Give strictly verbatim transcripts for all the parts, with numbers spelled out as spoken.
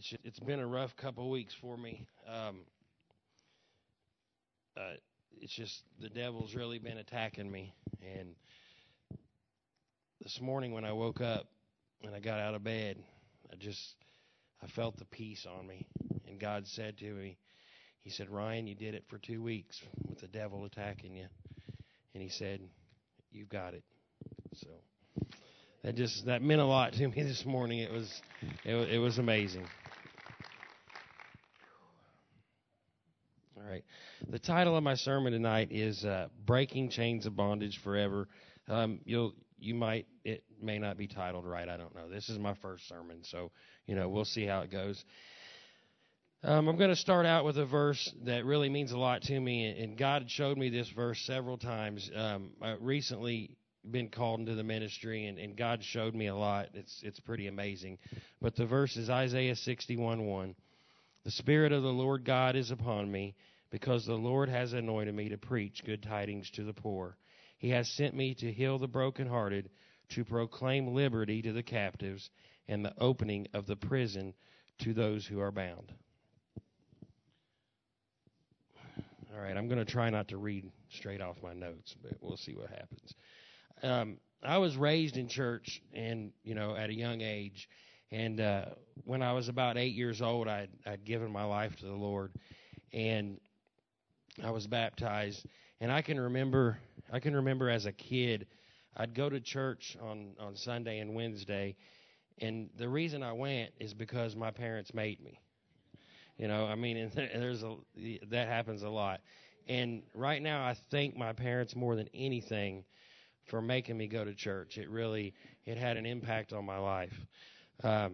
it's it's been a rough couple of weeks for me. Um, uh, it's just the devil's really been attacking me. And this morning when I woke up and I got out of bed, I just I felt the peace on me. And God said to me, He said, Ryan, you did it for two weeks with the devil attacking you. And He said, you've got it. So that just that meant a lot to me this morning. It was it, it was amazing. All right. The title of my sermon tonight is uh, "Breaking Chains of Bondage Forever." Um, you'll you might it may not be titled right. I don't know. This is my first sermon, so you know we'll see how it goes. Um, I'm going to start out with a verse that really means a lot to me, and God showed me this verse several times. Um, I recently been called into the ministry, and, and God showed me a lot. It's it's pretty amazing. But the verse is Isaiah sixty-one one. The Spirit of the Lord God is upon me, because the Lord has anointed me to preach good tidings to the poor. He has sent me to heal the brokenhearted, to proclaim liberty to the captives, and the opening of the prison to those who are bound. All right, I'm going to try not to read straight off my notes, but we'll see what happens. Um, I was raised in church, and you know, at a young age, and uh, when I was about eight years old, I'd, I'd given my life to the Lord, and I was baptized. And I can remember, I can remember as a kid, I'd go to church on on Sunday and Wednesday, and the reason I went is because my parents made me. You know, I mean, and there's a that happens a lot. And right now, I thank my parents more than anything for making me go to church. It really it had an impact on my life. Um,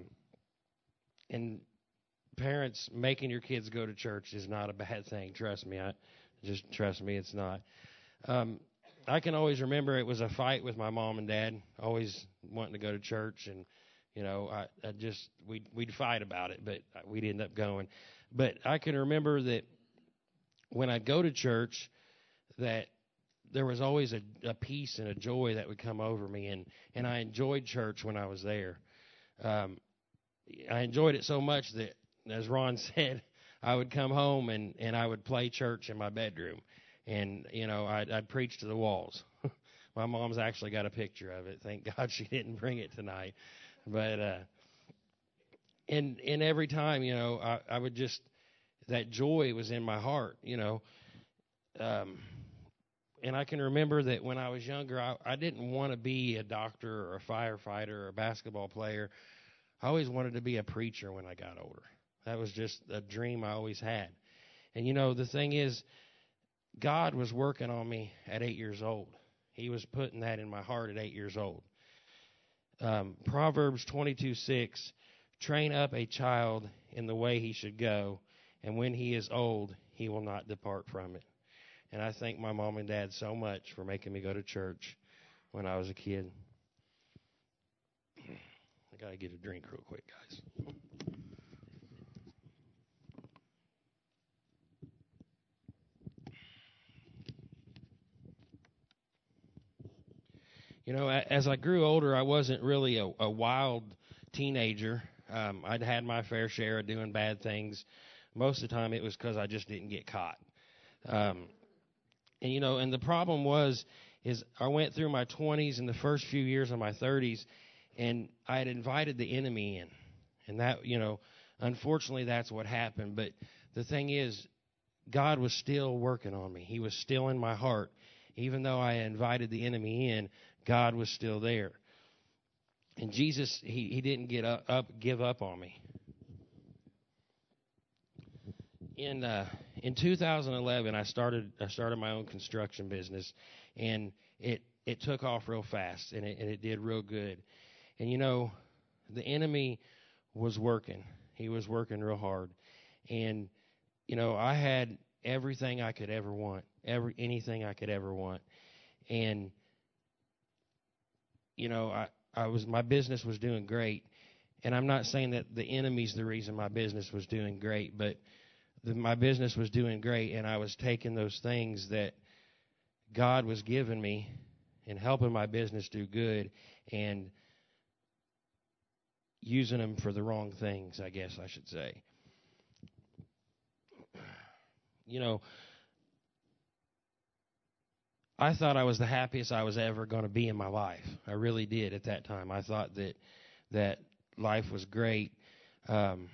and parents making your kids go to church is not a bad thing. Trust me. I just trust me, it's not. Um, I can always remember it was a fight with my mom and dad, always wanting to go to church, and you know, I, I just we'd we'd fight about it, but we'd end up going. But I can remember that when I'd go to church, that there was always a, a peace and a joy that would come over me, and and I enjoyed church when I was there. Um, I enjoyed it so much that, as Ron said, I would come home and, and I would play church in my bedroom. And, you know, I'd, I'd preach to the walls. My mom's actually got a picture of it. Thank God she didn't bring it tonight. But, uh, and, and every time, you know, I, I would just, that joy was in my heart, you know. Um, and I can remember that when I was younger, I, I didn't want to be a doctor or a firefighter or a basketball player. I always wanted to be a preacher when I got older. That was just a dream I always had. And, you know, the thing is, God was working on me at eight years old. He was putting that in my heart at eight years old. Um, Proverbs twenty-two six, train up a child in the way he should go, and when he is old, he will not depart from it. And I thank my mom and dad so much for making me go to church when I was a kid. I got to get a drink real quick, guys. You know, as I grew older, I wasn't really a, a wild teenager. Um, I'd had my fair share of doing bad things. Most of the time, it was because I just didn't get caught. Um, and, you know, and the problem was, is I went through my twenties and the first few years of my thirties, and I had invited the enemy in. And that, you know, unfortunately, that's what happened. But the thing is, God was still working on me. He was still in my heart. Even though I invited the enemy in, God was still there. And Jesus, he, he didn't get up, up, give up on me. In uh, in two thousand eleven, I started I started my own construction business, and it it took off real fast, and it, and it did real good. And you know, the enemy was working. He was working real hard, and you know, I had everything I could ever want, every anything I could ever want, and you know, I, I was my business was doing great, and I'm not saying that the enemy's the reason my business was doing great, but the, my business was doing great, and I was taking those things that God was giving me and helping my business do good, and using them for the wrong things, I guess I should say. You know, I thought I was the happiest I was ever going to be in my life. I really did at that time. I thought that that life was great. Um,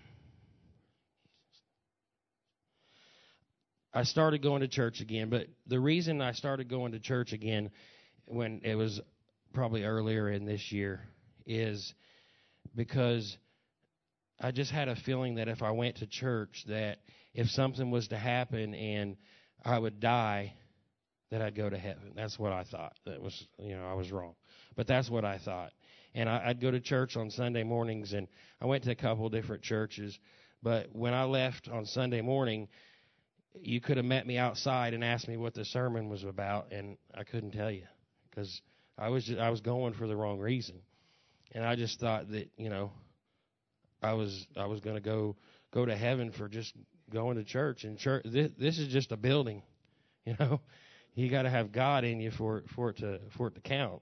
I started going to church again, but the reason I started going to church again when it was probably earlier in this year is because I just had a feeling that if I went to church, that if something was to happen and I would die, that I'd go to heaven. That's what I thought. That was, you know, I was wrong. But that's what I thought. And I, I'd go to church on Sunday mornings, and I went to a couple different churches. But when I left on Sunday morning, you could have met me outside and asked me what the sermon was about, and I couldn't tell you because I was just, I was going for the wrong reason. And I just thought that, you know, I was I was going to go go to heaven for just going to church. And church, this, this is just a building, you know. You got to have God in you for for it to for it to count.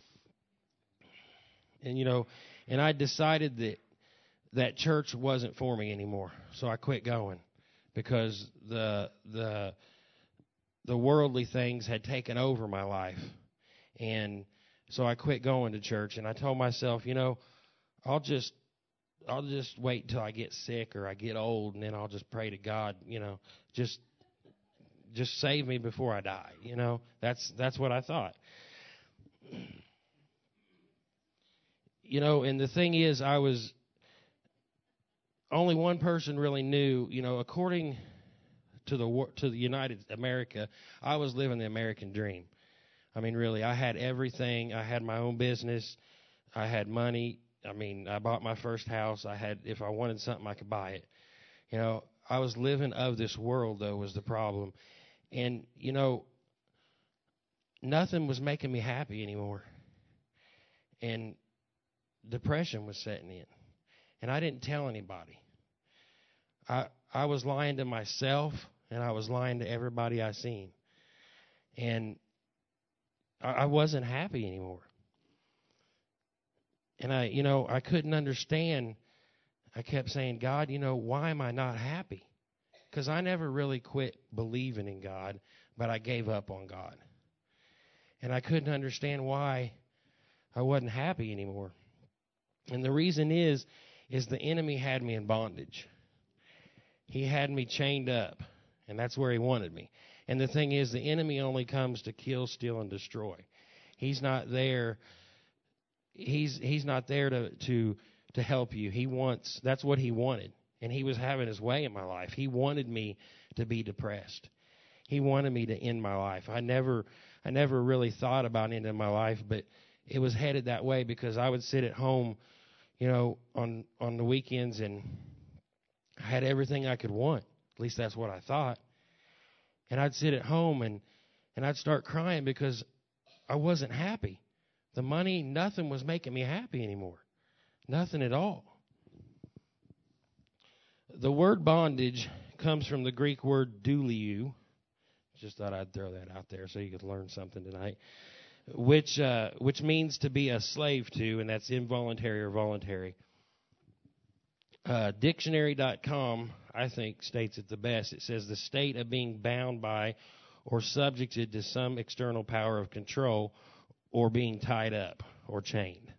And you know, and I decided that that church wasn't for me anymore, so I quit going because the the the worldly things had taken over my life, and so I quit going to church. And I told myself, you know, I'll just I'll just wait until I get sick or I get old, and then I'll just pray to God, you know, just. Just save me before I die, you know. That's that's what I thought. You know, and the thing is, I was only one person really knew. You know, according to the to the United America, I was living the American dream. I mean, really, I had everything. I had my own business. I had money. I mean, I bought my first house. I had, if I wanted something, I could buy it. You know, I was living of this world, though, was the problem. And, you know, nothing was making me happy anymore. And depression was setting in. And I didn't tell anybody. I I was lying to myself, and I was lying to everybody I seen. And I, I wasn't happy anymore. And I, you know, I couldn't understand. I kept saying, God, you know, why am I not happy? Because I never really quit believing in God, but I gave up on God. And I couldn't understand why I wasn't happy anymore. And the reason is, is the enemy had me in bondage. He had me chained up, and that's where he wanted me. And the thing is, the enemy only comes to kill, steal, and destroy. He's not there. He's he's not there to to to help you. He wants. That's what he wanted. And he was having his way in my life. He wanted me to be depressed. He wanted me to end my life. I never I never really thought about ending my life, but it was headed that way because I would sit at home, you know, on, on the weekends, and I had everything I could want. At least that's what I thought. And I'd sit at home, and, and I'd start crying because I wasn't happy. The money, nothing was making me happy anymore. Nothing at all. The word bondage comes from the Greek word douliou. Just thought I'd throw that out there so you could learn something tonight. Which uh, which means to be a slave to, and that's involuntary or voluntary. Uh, dictionary dot com, I think, states it the best. It says the state of being bound by or subjected to some external power of control or being tied up or chained.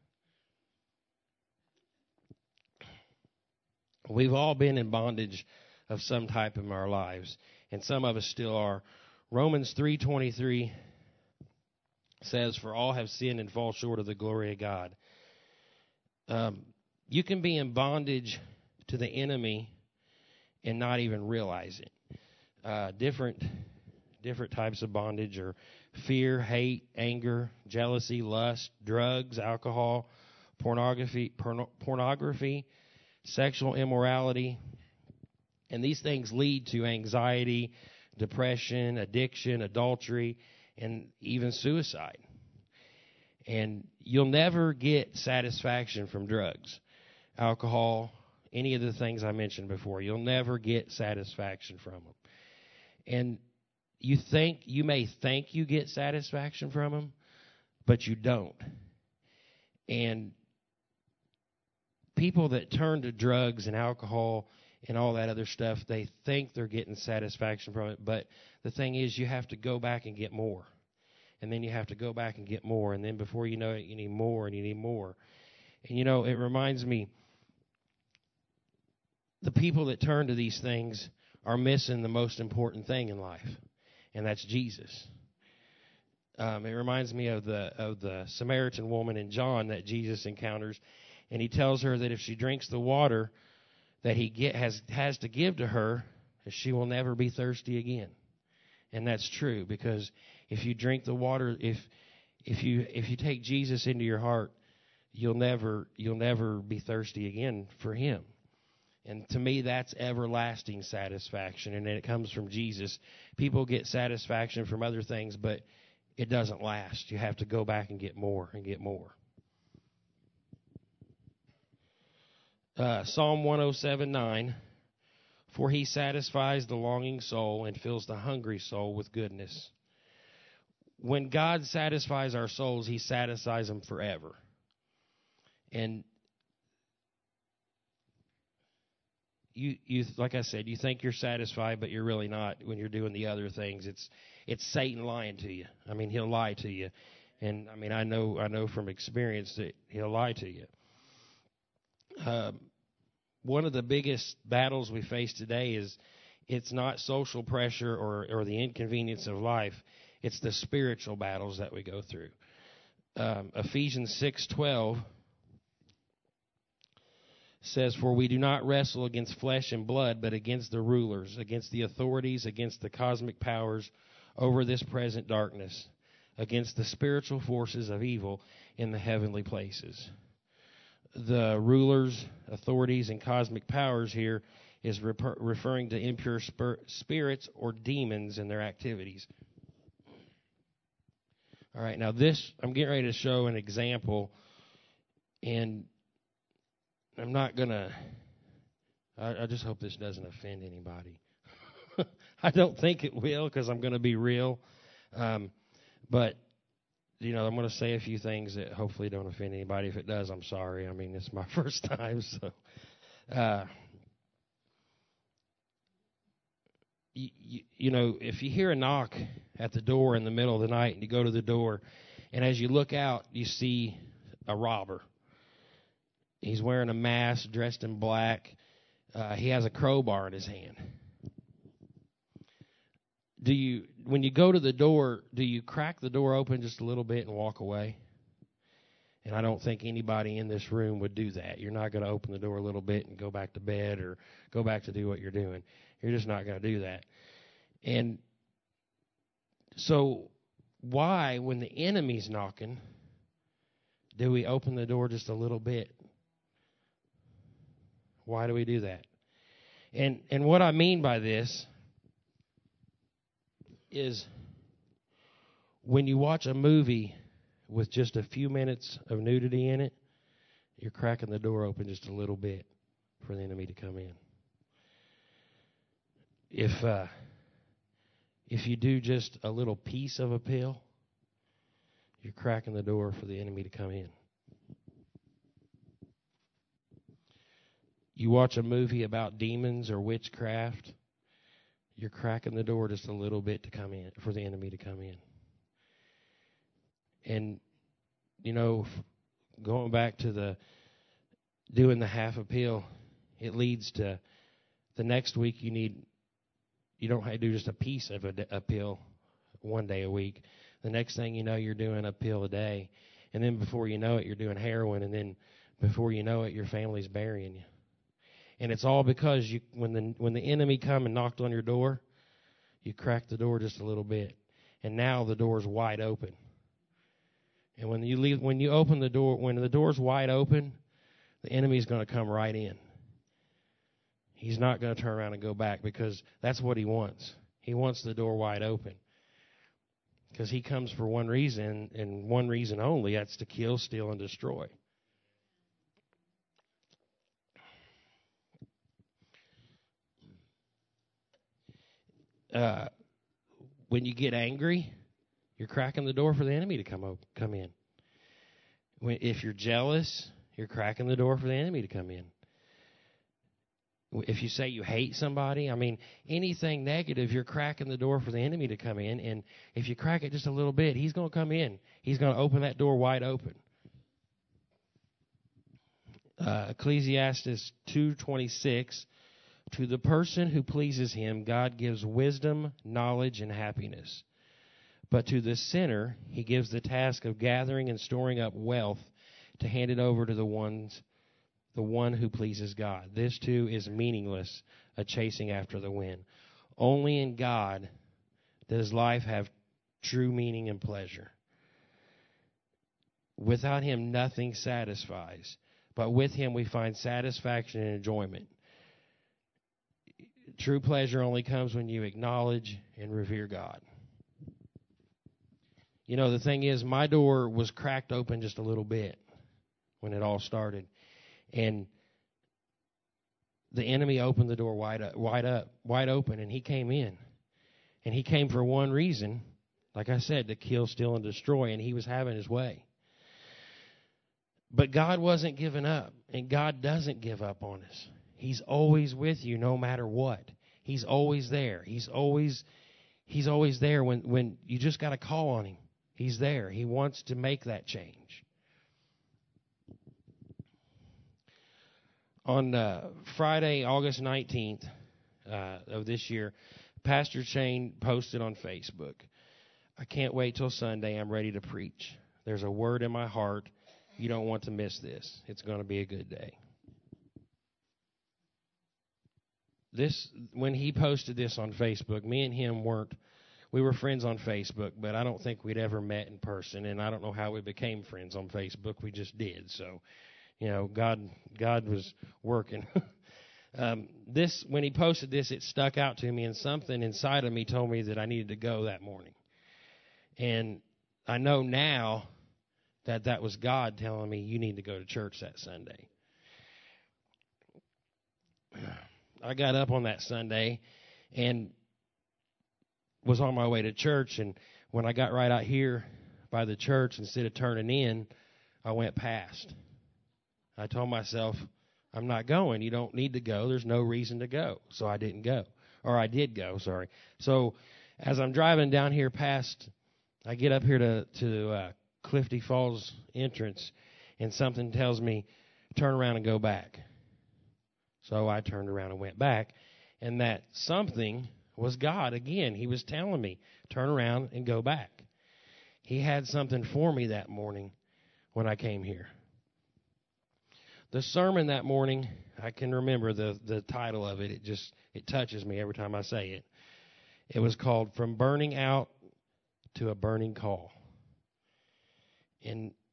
We've all been in bondage of some type in our lives, and some of us still are. Romans three twenty-three says, "For all have sinned and fall short of the glory of God." Um, you can be in bondage to the enemy and not even realize it. Uh, different different types of bondage are fear, hate, anger, jealousy, lust, drugs, alcohol, pornography, porno- pornography. sexual immorality, and these things lead to anxiety, depression, addiction, adultery, and even suicide. And you'll never get satisfaction from drugs, alcohol, any of the things I mentioned before. You'll never get satisfaction from them. And you think, you may think you get satisfaction from them, but you don't. And people that turn to drugs and alcohol and all that other stuff, they think they're getting satisfaction from it. But the thing is, you have to go back and get more. And then you have to go back and get more. And then before you know it, you need more and you need more. And, you know, it reminds me, the people that turn to these things are missing the most important thing in life, and that's Jesus. Um, it reminds me of the of the Samaritan woman in John that Jesus encounters, and he tells her that if she drinks the water that he get, has has to give to her, she will never be thirsty again. And that's true, because if you drink the water, if if you if you take Jesus into your heart, you'll never you'll never be thirsty again for him. And to me, that's everlasting satisfaction, and it comes from Jesus. People get satisfaction from other things, but it doesn't last. You have to go back and get more and get more. Uh, Psalm one oh seven nine, for he satisfies the longing soul and fills the hungry soul with goodness. When God satisfies our souls, he satisfies them forever. And You, you, like I said, you think you're satisfied, but you're really not when you're doing the other things. It's, it's Satan lying to you. I mean, he'll lie to you, and I mean, I know, I know from experience that he'll lie to you. Um, one of the biggest battles we face today is, it's not social pressure or, or the inconvenience of life. It's the spiritual battles that we go through. Um, Ephesians six twelve. Says, for we do not wrestle against flesh and blood, but against the rulers, against the authorities, against the cosmic powers over this present darkness, against the spiritual forces of evil in the heavenly places. The rulers, authorities, and cosmic powers here is refer- referring to impure spir- spirits or demons and their activities. All right, now this, I'm getting ready to show an example, and I'm not going to, I just hope this doesn't offend anybody. I don't think it will, because I'm going to be real. Um, but, you know, I'm going to say a few things that hopefully don't offend anybody. If it does, I'm sorry. I mean, it's my first time. So, uh, you, you, you know, if you hear a knock at the door in the middle of the night and you go to the door, and as you look out, you see a robber. He's wearing a mask, dressed in black. Uh, he has a crowbar in his hand. Do you, when you go to the door, do you crack the door open just a little bit and walk away? And I don't think anybody in this room would do that. You're not going to open the door a little bit and go back to bed or go back to do what you're doing. You're just not going to do that. And so why, when the enemy's knocking, do we open the door just a little bit? Why do we do that? And and what I mean by this is, when you watch a movie with just a few minutes of nudity in it, you're cracking the door open just a little bit for the enemy to come in. If uh, if you do just a little piece of a pill, you're cracking the door for the enemy to come in. You watch a movie about demons or witchcraft, you're cracking the door just a little bit to come in, for the enemy to come in. And, you know, going back to the doing the half a pill, it leads to the next week you need, you don't have to do just a piece of a, a pill one day a week. The next thing you know, you're doing a pill a day. And then before you know it, you're doing heroin. And then before you know it, your family's burying you. And it's all because you, when the when the enemy come and knocked on your door, you cracked the door just a little bit, and now the door's wide open. And when you leave, when you open the door, when the door's wide open, the enemy's going to come right in. He's not going to turn around and go back, because that's what he wants. He wants the door wide open, because he comes for one reason and one reason only. That's to kill, steal, and destroy. Uh, when you get angry, you're cracking the door for the enemy to come up, come in. When, if you're jealous, you're cracking the door for the enemy to come in. If you say you hate somebody, I mean, anything negative, you're cracking the door for the enemy to come in. And if you crack it just a little bit, he's going to come in. He's going to open that door wide open. Uh, Ecclesiastes two twenty-six, to the person who pleases him, God gives wisdom, knowledge, and happiness. But to the sinner, he gives the task of gathering and storing up wealth to hand it over to the ones the one who pleases God. This too is meaningless, a chasing after the wind. Only in God does life have true meaning and pleasure. Without him, nothing satisfies. But with him, we find satisfaction and enjoyment. True pleasure only comes when you acknowledge and revere God. You know, the thing is, my door was cracked open just a little bit when it all started. And the enemy opened the door wide up, wide up, wide open, and he came in. And he came for one reason, like I said, to kill, steal, and destroy, and he was having his way. But God wasn't giving up, and God doesn't give up on us. He's always with you no matter what. He's always there. He's always he's always there when, when you just got to call on him. He's there. He wants to make that change. On uh, Friday, August nineteenth uh, of this year, Pastor Shane posted on Facebook, I can't wait till Sunday. I'm ready to preach. There's a word in my heart. You don't want to miss this. It's going to be a good day. This, when he posted this on Facebook, me and him weren't, we were friends on Facebook, but I don't think we'd ever met in person, and I don't know how we became friends on Facebook. We just did, so... You know, God God was working. um, this when he posted this, it stuck out to me, and something inside of me told me that I needed to go that morning. And I know now that that was God telling me, you need to go to church that Sunday. I got up on that Sunday and was on my way to church, and when I got right out here by the church, instead of turning in, I went past. I told myself, I'm not going. You don't need to go. There's no reason to go. So I didn't go. Or I did go, sorry. So as I'm driving down here past, I get up here to, to uh, Clifty Falls entrance, and something tells me, turn around and go back. So I turned around and went back, and that something was God again. He was telling me, turn around and go back. He had something for me that morning when I came here. The sermon that morning, I can remember the, the title of it. It just, it touches me every time I say it. It was called From Burning Out to a Burning Call. And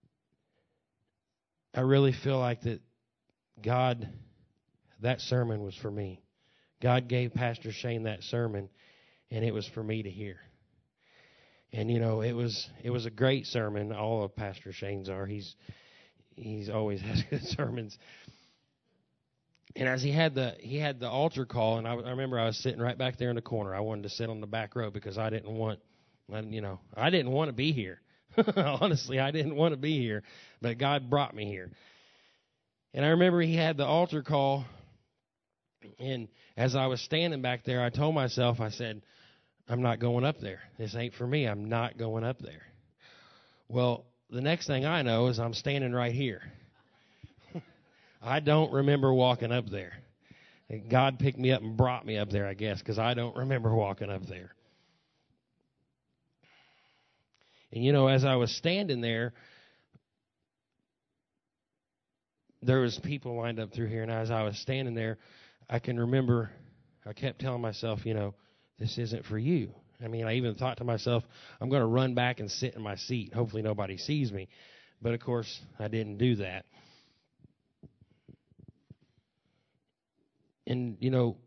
I really feel like that God, that sermon was for me. God gave Pastor Shane that sermon, and it was for me to hear. And, you know, it was it was a great sermon. All of Pastor Shane's are. He's He's always has good sermons. And as he had the he had the altar call, and I, I remember I was sitting right back there in the corner. I wanted to sit on the back row because I didn't want, I, you know, I didn't want to be here. Honestly, I didn't want to be here, but God brought me here. And I remember he had the altar call, and as I was standing back there, I told myself, I said, I'm not going up there. This ain't for me. I'm not going up there. Well, the next thing I know is I'm standing right here. I don't remember walking up there. God picked me up and brought me up there, I guess, because I don't remember walking up there. And, you know, as I was standing there, there was people lined up through here, and as I was standing there, I can remember I kept telling myself, you know, this isn't for you. I mean, I even thought to myself, I'm going to run back and sit in my seat. Hopefully nobody sees me. But, of course, I didn't do that. And, you know,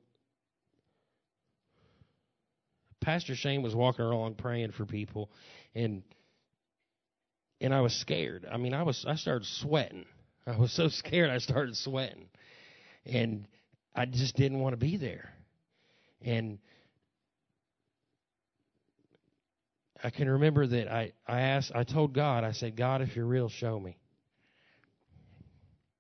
Pastor Shane was walking along praying for people, and and I was scared. I mean, I was I started sweating. I was so scared I started sweating. And I just didn't want to be there. And I can remember that I, I asked, I told God, I said, God, if you're real, show me.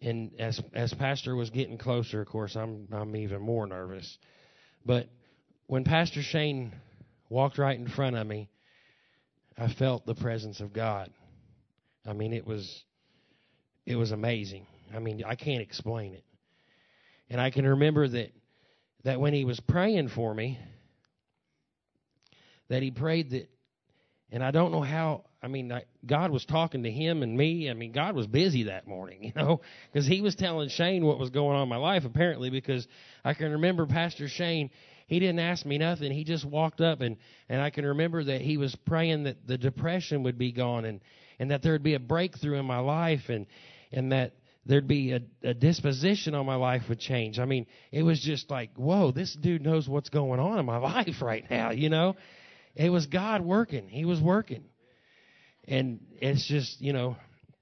And as as Pastor was getting closer, of course, I'm I'm even more nervous. But when Pastor Shane walked right in front of me, I felt the presence of God. I mean, it was it was amazing. I mean, I can't explain it. And I can remember that that when he was praying for me, that he prayed that, and I don't know how, I mean, I, God was talking to him and me. I mean, God was busy that morning, you know, because he was telling Shane what was going on in my life, apparently, because I can remember Pastor Shane, he didn't ask me nothing. He just walked up, and, and I can remember that he was praying that the depression would be gone, and, and that there would be a breakthrough in my life, and, and that there'd be a, a disposition on my life would change. I mean, it was just like, whoa, this dude knows what's going on in my life right now, you know. It was God working. He was working. And it's just, you know,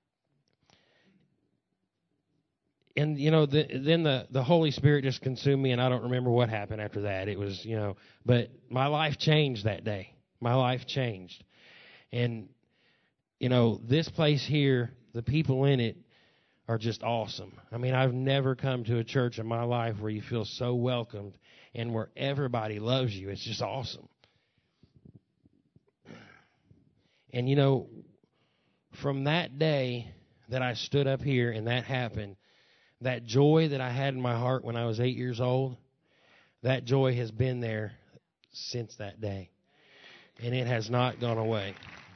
and, you know, the, then the, the Holy Spirit just consumed me, and I don't remember what happened after that. It was, you know, but my life changed that day. My life changed. And, you know, this place here, the people in it are just awesome. I mean, I've never come to a church in my life where you feel so welcomed and where everybody loves you. It's just awesome. And, you know, from that day that I stood up here and that happened, that joy that I had in my heart when I was eight years old, that joy has been there since that day. And it has not gone away.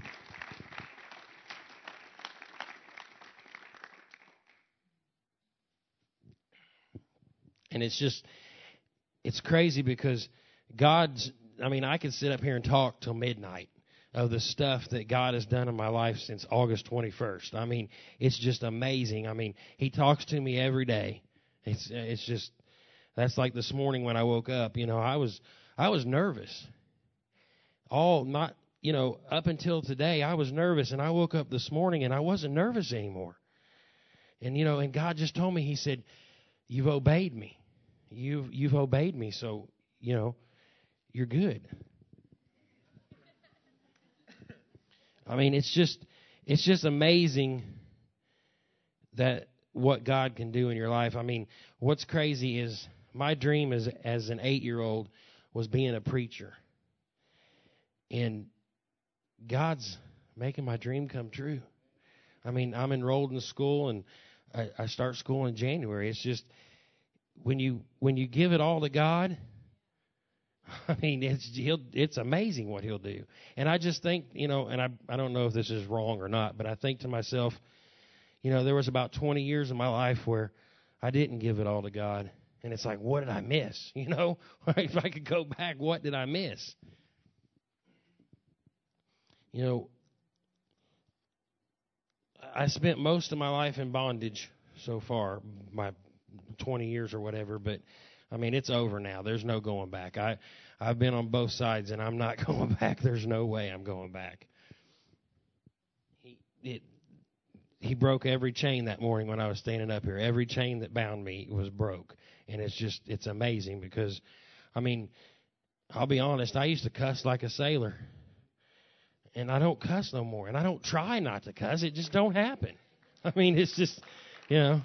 And it's just, it's crazy because God's, I mean, I could sit up here and talk till midnight of the stuff that God has done in my life since August twenty-first. I mean, it's just amazing. I mean, He talks to me every day. It's it's just, that's like this morning when I woke up, you know, I was I was nervous. All not, you know, up until today, I was nervous, and I woke up this morning and I wasn't nervous anymore. And, you know, and God just told me, He said, you've obeyed me. You've you've obeyed me, so, you know, you're good. I mean, it's just it's just amazing that what God can do in your life. I mean, what's crazy is my dream as as an eight-year-old was being a preacher. And God's making my dream come true. I mean, I'm enrolled in school, and I, I start school in January. It's just when you when you give it all to God, I mean, it's he'll, it's amazing what He'll do. And I just think, you know, and I I don't know if this is wrong or not, but I think to myself, you know, there was about twenty years of my life where I didn't give it all to God. And it's like, what did I miss? You know, if I could go back, what did I miss? You know, I spent most of my life in bondage so far, my twenty years or whatever, but I mean, it's over now. There's no going back. I, I've been on both sides, and I'm not going back. There's no way I'm going back. He it, he broke every chain that morning when I was standing up here. Every chain that bound me was broke. And it's just, it's amazing because, I mean, I'll be honest, I used to cuss like a sailor. And I don't cuss no more. And I don't try not to cuss. It just don't happen. I mean, it's just, you know.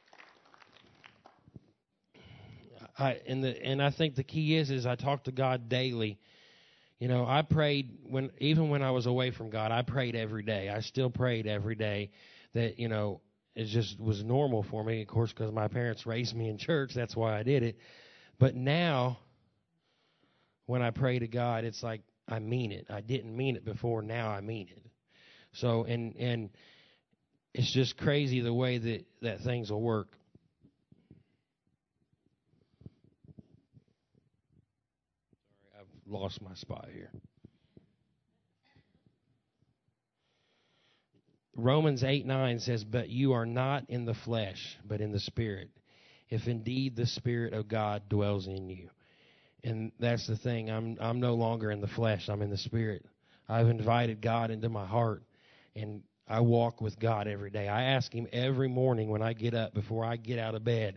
I, and the and I think the key is is I talk to God daily. You know, I prayed when even when I was away from God, I prayed every day. I still prayed every day. That, you know, it just was normal for me, of course, because my parents raised me in church. That's why I did it. But now, when I pray to God, it's like I mean it. I didn't mean it before. Now I mean it. So and and it's just crazy the way that that things will work. Lost my spot here. Romans eight nine says, but you are not in the flesh, but in the Spirit, if indeed the Spirit of God dwells in you. And that's the thing. I'm I'm no longer in the flesh. I'm in the Spirit. I've invited God into my heart, and I walk with God every day. I ask Him every morning when I get up, before I get out of bed,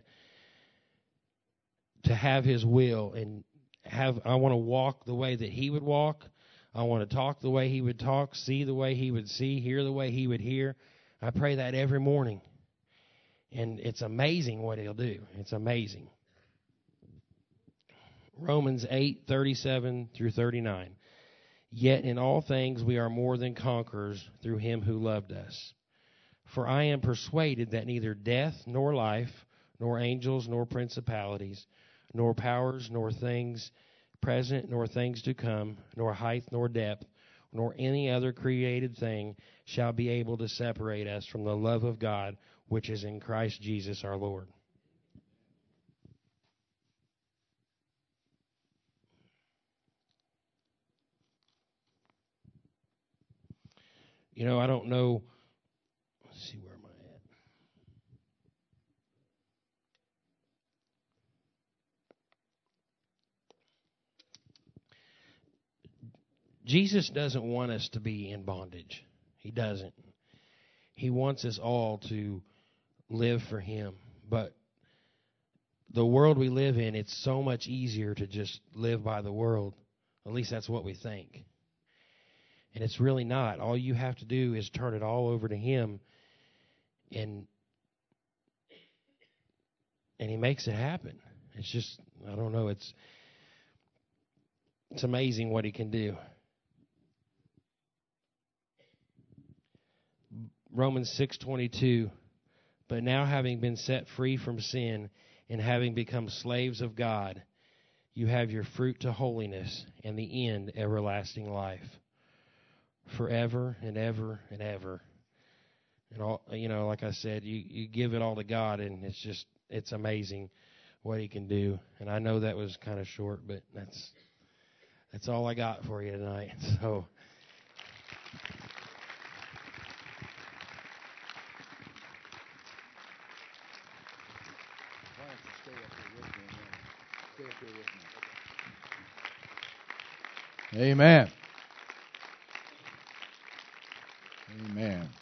to have His will, and have I want to walk the way that He would walk. I want to talk the way He would talk, see the way He would see, hear the way He would hear. I pray that every morning. And it's amazing what he'll do. It's amazing. Romans eight, thirty-seven through thirty-nine. Yet in all things we are more than conquerors through him who loved us. For I am persuaded that neither death nor life, nor angels nor principalities, nor powers nor things present nor things to come, nor height nor depth, nor any other created thing shall be able to separate us from the love of God which is in Christ Jesus our Lord. You know, I don't know. Let's see, where am I at? Jesus doesn't want us to be in bondage. He doesn't. He wants us all to live for him. But the world we live in, it's so much easier to just live by the world. At least that's what we think. And it's really not. All you have to do is turn it all over to him, and and he makes it happen. It's just, I don't know, it's it's amazing what he can do. Romans six twenty-two, but now having been set free from sin and having become slaves of God, you have your fruit to holiness and the end everlasting life. Forever and ever and ever. And all, you know, like I said, you, you give it all to God, and it's just, it's amazing what he can do. And I know that was kind of short, but that's that's all I got for you tonight. So Why don't you stay up here with me? Stay up here with me. Amen. Amen.